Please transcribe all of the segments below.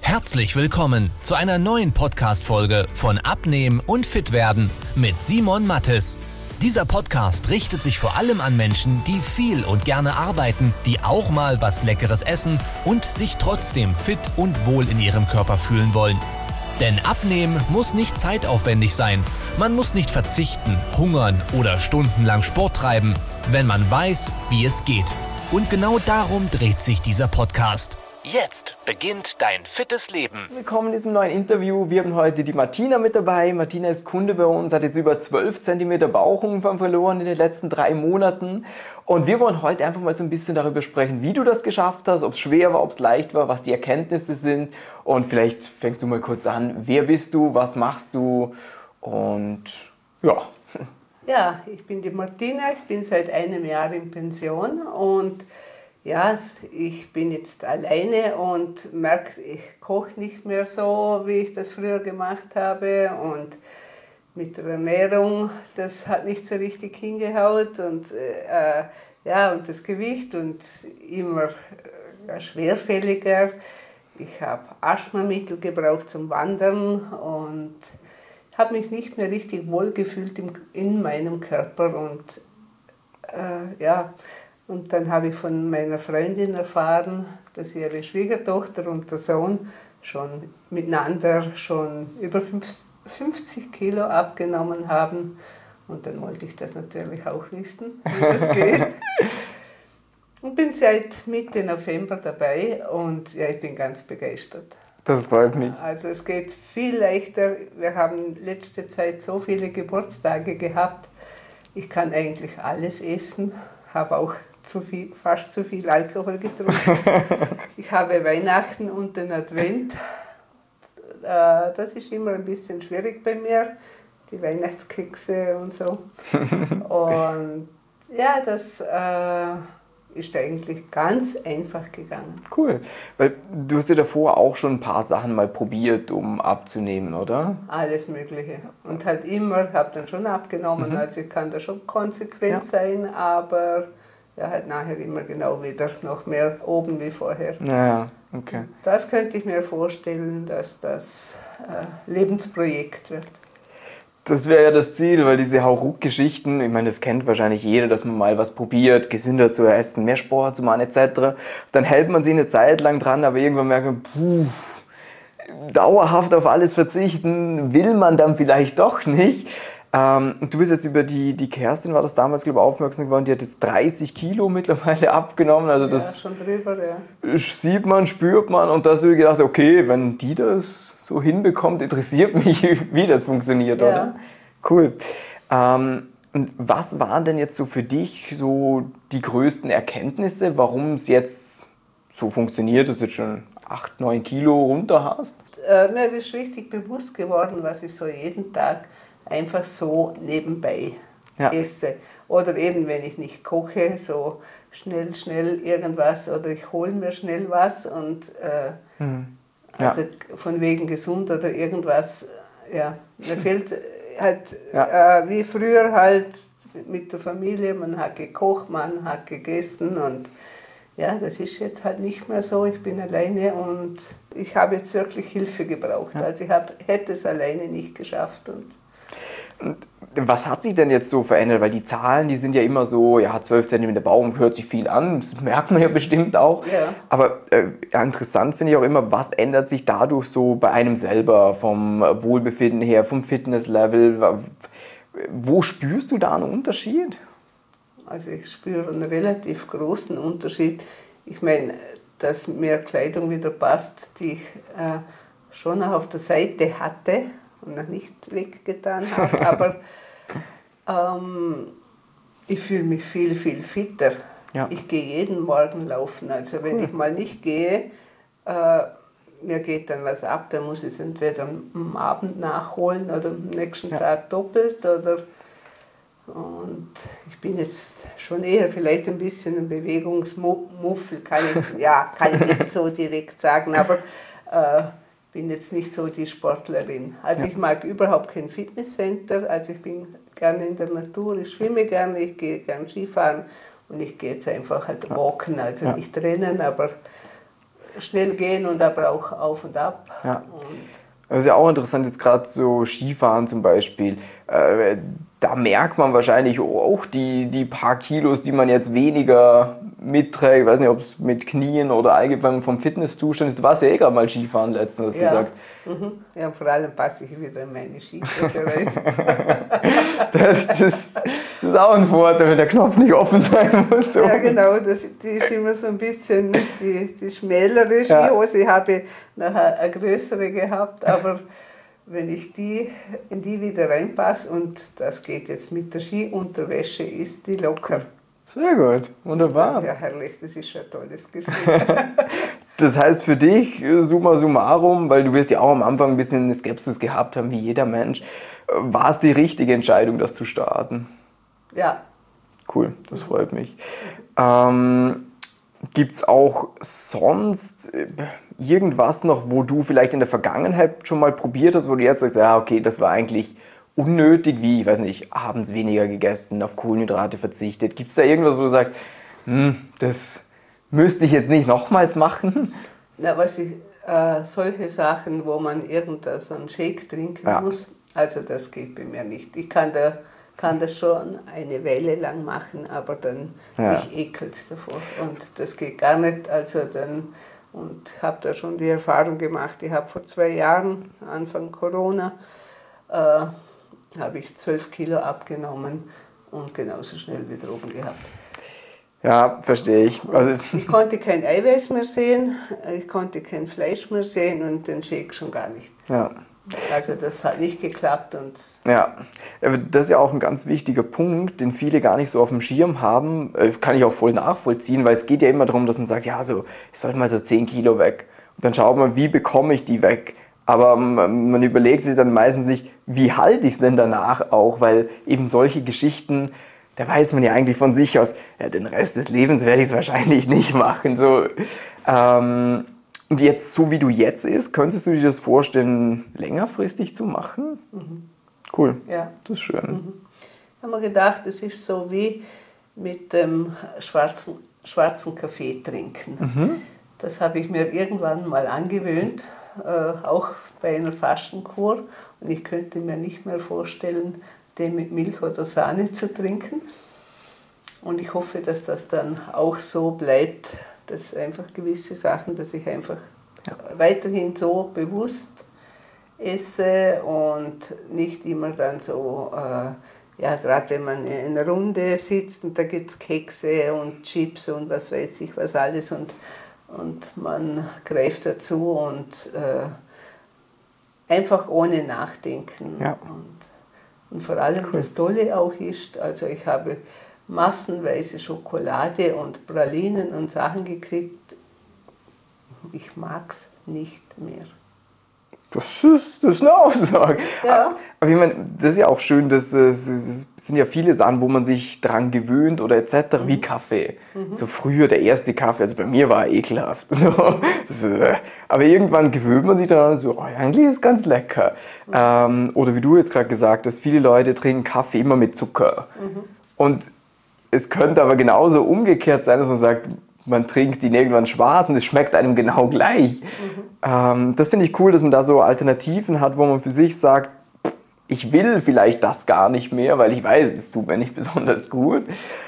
Herzlich willkommen zu einer neuen Podcast-Folge von Abnehmen und Fitwerden mit Simon Mattes. Dieser Podcast richtet sich vor allem an Menschen, die viel und gerne arbeiten, die auch mal was Leckeres essen und sich trotzdem fit und wohl in ihrem Körper fühlen wollen. Denn Abnehmen muss nicht zeitaufwendig sein. Man muss nicht verzichten, hungern oder stundenlang Sport treiben, wenn man weiß, wie es geht. Und genau darum dreht sich dieser Podcast. Jetzt beginnt dein fittes Leben. Willkommen in diesem neuen Interview. Wir haben heute die Martina mit dabei. Martina ist Kunde bei uns, hat jetzt über 12 cm Bauchumfang verloren in den letzten 3 Monaten. Und wir wollen heute einfach mal so ein bisschen darüber sprechen, wie du das geschafft hast, ob es schwer war, ob es leicht war, was die Erkenntnisse sind. Und vielleicht fängst du mal kurz an. Wer bist du? Was machst du? Und ja. Ja, ich bin die Martina. Ich bin seit einem Jahr in Pension und ja, ich bin jetzt alleine und merke, ich koche nicht mehr so, wie ich das früher gemacht habe. Und mit der Ernährung, das hat nicht so richtig hingehaut. Und, und das Gewicht und immer schwerfälliger. Ich habe Asthmamittel gebraucht zum Wandern und habe mich nicht mehr richtig wohl gefühlt in meinem Körper. Und dann habe ich von meiner Freundin erfahren, dass ihre Schwiegertochter und der Sohn schon miteinander über 50 Kilo abgenommen haben. Und dann wollte ich das natürlich auch wissen, wie das geht. Und bin seit Mitte November dabei und ja, ich bin ganz begeistert. Das freut mich. Also es geht viel leichter. Wir haben letzte Zeit so viele Geburtstage gehabt. Ich kann eigentlich alles essen, habe auch fast zu viel Alkohol getrunken. Ich habe Weihnachten und den Advent. Das ist immer ein bisschen schwierig bei mir, die Weihnachtskekse und so. Und ja, das ist eigentlich ganz einfach gegangen. Cool, weil du hast ja davor auch schon ein paar Sachen mal probiert, um abzunehmen, oder? Alles Mögliche. Und halt immer, habe dann schon abgenommen, also ich kann da schon konsequent sein, aber ja, halt nachher immer genau wieder noch mehr oben wie vorher. Ja, okay. Das könnte ich mir vorstellen, dass das Lebensprojekt wird. Das wäre ja das Ziel, weil diese Hauruck-Geschichten, ich meine, das kennt wahrscheinlich jeder, dass man mal was probiert, gesünder zu essen, mehr Sport zu machen etc. Dann hält man sich eine Zeit lang dran, aber irgendwann merkt man, dauerhaft auf alles verzichten will man dann vielleicht doch nicht. Du bist jetzt über die Kerstin, war das damals, glaube ich, aufmerksam geworden, die hat jetzt 30 Kilo mittlerweile abgenommen. Also das schon drüber, ja. Sieht man, spürt man und da hast du dir gedacht, okay, wenn die das so hinbekommt, interessiert mich, wie das funktioniert, oder? Cool. Und was waren denn jetzt so für dich so die größten Erkenntnisse, warum es jetzt so funktioniert, dass du jetzt schon 8, 9 Kilo runter hast? Mir ist richtig bewusst geworden, was ich so jeden Tag einfach so nebenbei esse. Oder eben, wenn ich nicht koche, so schnell irgendwas oder ich hole mir schnell was und also von wegen gesund oder irgendwas, ja, mir fehlt halt wie früher halt mit der Familie, man hat gekocht, man hat gegessen und ja, das ist jetzt halt nicht mehr so, ich bin alleine und ich habe jetzt wirklich Hilfe gebraucht, also ich hätte es alleine nicht geschafft. Und was hat sich denn jetzt so verändert? Weil die Zahlen, die sind ja immer so, 12 cm Bauch hört sich viel an, das merkt man ja bestimmt auch. Ja. Aber interessant finde ich auch immer, was ändert sich dadurch so bei einem selber, vom Wohlbefinden her, vom Fitnesslevel? Wo spürst du da einen Unterschied? Also ich spüre einen relativ großen Unterschied. Ich meine, dass mir Kleidung wieder passt, die ich schon auch auf der Seite hatte und noch nicht weggetan habe, aber ich fühle mich viel, viel fitter. Ja. Ich gehe jeden Morgen laufen, also wenn ich mal nicht gehe, mir geht dann was ab, dann muss ich es entweder am Abend nachholen oder am nächsten Tag doppelt. Und ich bin jetzt schon eher vielleicht ein bisschen ein Bewegungsmuffel, kann ich nicht so direkt sagen, aber bin jetzt nicht so die Sportlerin. Also ich mag überhaupt kein Fitnesscenter, also ich bin gerne in der Natur, ich schwimme gerne, ich gehe gerne Skifahren und ich gehe jetzt einfach halt walken, also nicht rennen, aber schnell gehen und aber auch auf und ab. Ja. Und das ist ja auch interessant, jetzt gerade so Skifahren zum Beispiel. Da merkt man wahrscheinlich auch die paar Kilos, die man jetzt weniger mitträgt. Ich weiß nicht, ob es mit Knien oder allgemein vom Fitnesszustand ist. Du warst ja gerade mal Skifahren letztens, hast du gesagt. Ja, vor allem passe ich wieder in meine Skifresse rein. Das ist auch ein Vorteil, wenn der Knopf nicht offen sein muss. So. Ja, genau, die ist immer so ein bisschen die schmälere Skihose. Ich habe nachher eine größere gehabt, aber wenn ich in die wieder reinpasse, und das geht jetzt mit der Skiunterwäsche, ist die locker. Sehr gut, wunderbar. Ja, herrlich, das ist schon ein tolles Gefühl. Das heißt für dich, summa summarum, weil du wirst ja auch am Anfang ein bisschen eine Skepsis gehabt haben, wie jeder Mensch, war es die richtige Entscheidung, das zu starten? Ja. Cool, das freut mich. Gibt es auch sonst irgendwas noch, wo du vielleicht in der Vergangenheit schon mal probiert hast, wo du jetzt sagst, ja okay, das war eigentlich unnötig, wie, ich weiß nicht, abends weniger gegessen, auf Kohlenhydrate verzichtet. Gibt es da irgendwas, wo du sagst, das müsste ich jetzt nicht nochmals machen? Na, solche Sachen, wo man so einen Shake trinken muss, also das geht bei mir nicht. Ich kann das schon eine Weile lang machen, aber dann mich ekelt es davor und das geht gar nicht. Und habe da schon die Erfahrung gemacht, ich habe vor 2 Jahren, Anfang Corona, habe ich 12 Kilo abgenommen und genauso schnell wieder oben gehabt. Ja, verstehe ich. Also ich konnte kein Eiweiß mehr sehen, ich konnte kein Fleisch mehr sehen und den Shake schon gar nicht. Ja. Also das hat nicht geklappt. Ja, das ist ja auch ein ganz wichtiger Punkt, den viele gar nicht so auf dem Schirm haben. Kann ich auch voll nachvollziehen, weil es geht ja immer darum, dass man sagt, ja, so, ich sollte mal so 10 Kilo weg. Und dann schaut man, wie bekomme ich die weg? Aber man überlegt sich dann meistens nicht, wie halte ich es denn danach auch? Weil eben solche Geschichten, da weiß man ja eigentlich von sich aus, ja, den Rest des Lebens werde ich es wahrscheinlich nicht machen. So, und jetzt, so wie du jetzt ist, könntest du dir das vorstellen, längerfristig zu machen? Cool, ja. Das ist schön. Ich habe mir gedacht, das ist so wie mit dem schwarzen Kaffee trinken. Das habe ich mir irgendwann mal angewöhnt, auch bei einer Fastenkur. Und ich könnte mir nicht mehr vorstellen, den mit Milch oder Sahne zu trinken. Und ich hoffe, dass das dann auch so bleibt, dass einfach gewisse Sachen, dass ich einfach weiterhin so bewusst esse und nicht immer dann so, gerade wenn man in einer Runde sitzt und da gibt es Kekse und Chips und was weiß ich was alles und man greift dazu und einfach ohne Nachdenken. Ja. Und vor allem das Tolle auch ist, also ich habe massenweise Schokolade und Pralinen und Sachen gekriegt. Ich mag es nicht mehr. Das ist eine Aussage. Ja. Aber ich meine, das ist ja auch schön, das sind ja viele Sachen, wo man sich dran gewöhnt oder etc., wie Kaffee. So früher der erste Kaffee, also bei mir war er ekelhaft. Aber irgendwann gewöhnt man sich daran, so, eigentlich ist es ganz lecker. Oder wie du jetzt gerade gesagt hast, viele Leute trinken Kaffee immer mit Zucker. Und es könnte aber genauso umgekehrt sein, dass man sagt, man trinkt ihn irgendwann schwarz und es schmeckt einem genau gleich. Das finde ich cool, dass man da so Alternativen hat, wo man für sich sagt, ich will vielleicht das gar nicht mehr, weil ich weiß, es tut mir nicht besonders gut.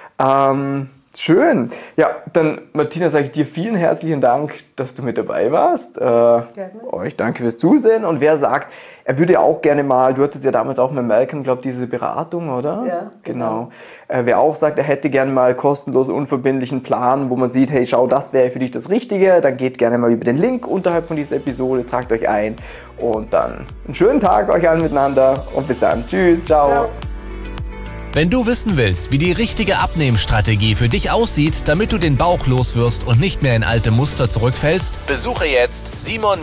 Schön. Ja, dann Martina, sage ich dir vielen herzlichen Dank, dass du mit dabei warst. Euch danke fürs Zusehen. Und wer sagt, er würde auch gerne mal, du hattest ja damals auch mit Malcolm, glaube ich, diese Beratung, oder? Ja, genau. Wer auch sagt, er hätte gerne mal kostenlos unverbindlichen Plan, wo man sieht, hey, schau, das wäre für dich das Richtige, dann geht gerne mal über den Link unterhalb von dieser Episode, tragt euch ein und dann einen schönen Tag euch allen miteinander und bis dann. Tschüss, ciao. Wenn du wissen willst, wie die richtige Abnehmstrategie für dich aussieht, damit du den Bauch loswirst und nicht mehr in alte Muster zurückfällst, besuche jetzt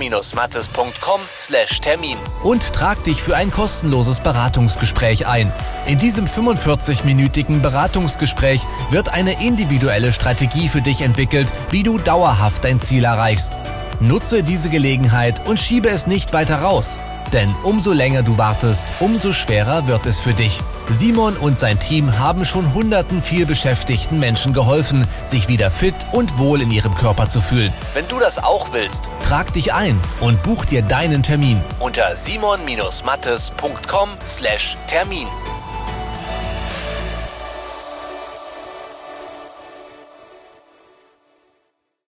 simon-mattes.com/Termin und trag dich für ein kostenloses Beratungsgespräch ein. In diesem 45-minütigen Beratungsgespräch wird eine individuelle Strategie für dich entwickelt, wie du dauerhaft dein Ziel erreichst. Nutze diese Gelegenheit und schiebe es nicht weiter raus. Denn umso länger du wartest, umso schwerer wird es für dich. Simon und sein Team haben schon hunderten vielbeschäftigten Menschen geholfen, sich wieder fit und wohl in ihrem Körper zu fühlen. Wenn du das auch willst, trag dich ein und buch dir deinen Termin unter simon-mattes.com/Termin.